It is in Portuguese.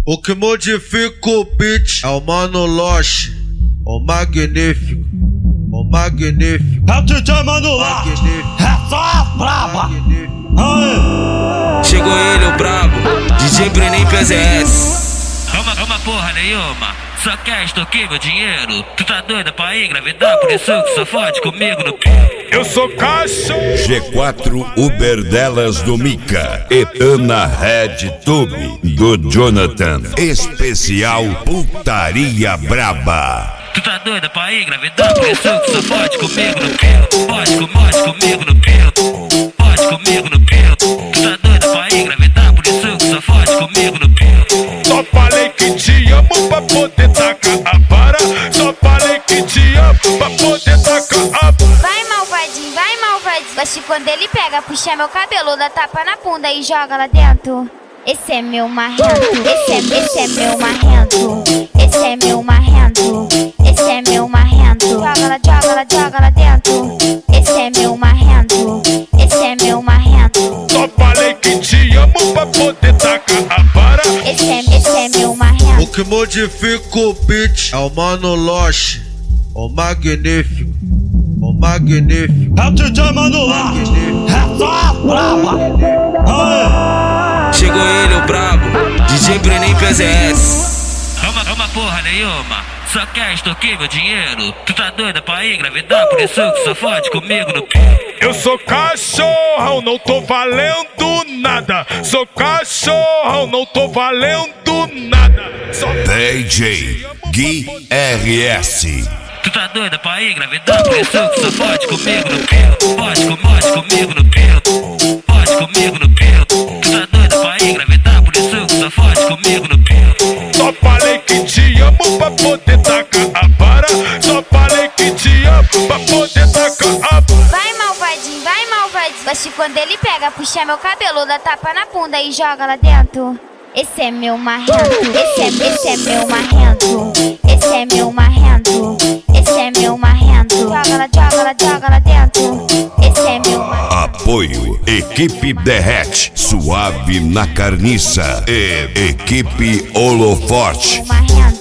O que modifica o beat é o Mano Loche, o magnífico, o magnífico. É o DJ Mano Loche, é só a braba. Chegou ele, o brabo, DJ Bruninho PZS. Calma porra nenhuma, só quer extorquir meu dinheiro. Tu tá doida pra engravidar, por isso que só fode comigo no pé. Eu sou cachorro. G4 Uber delas do Mika e Ana Red Tube do Jonathan. Especial Putaria Braba. Tu tá doida pra engravidar, por isso que só fode comigo no pé. Pode comigo no pé. Pode comigo no pé. Tu tá doida pra engravidar, por isso que só fode comigo no pé. Só falei que te amo pra poder tacar a vara. Só falei que te amo pra poder tacar a vara. Vai malvadinho, vai malvadinho. Gosto quando ele pega, puxa meu cabelo, dá tapa na bunda e joga lá dentro. Esse é meu marrento, esse é meu marrento. Esse é meu marrento, esse é meu marrento. Joga lá dentro. Esse é meu marrento, esse é meu marrento. Só falei que te amo pra poder tacar a vara. Esse é meu marrento. O que modifica o beat é o Mano Loche, o magnífico, o magnífico. É o DJ Mano Loche, é só a braba. Chegou ele, o brabo, DJ Bruninho PZS. Calma porra nenhuma, só quer extorquir meu dinheiro. Tu tá doida pra engravidar, por isso que só fode comigo no pé. Eu sou cachorrão, não tô valendo nada. Sou cachorrão, não tô valendo nada. Só DJ Gui RS. Tu tá doida pra engravidar, por isso que só fode comigo no pé. Pode comigo no pé. Pode comigo no pé. Tu tá doida pra engravidar, por isso que só fode comigo no pé. Só falei que te amo pra poder tacar a vara. Só falei que te amo pra poder tacar a vara. Vai malvadinho, vai malvadinho. Gosto quando ele pega, puxa meu cabelo, dá tapa na bunda e joga lá dentro. Esse é meu marrento, esse é meu marrento. Esse é meu marrento, esse é meu marrento. Joga lá dentro. Esse é meu marrento. Apoio Equipe Derrete, Suave na Carniça e Equipe Holoforte. Marrento.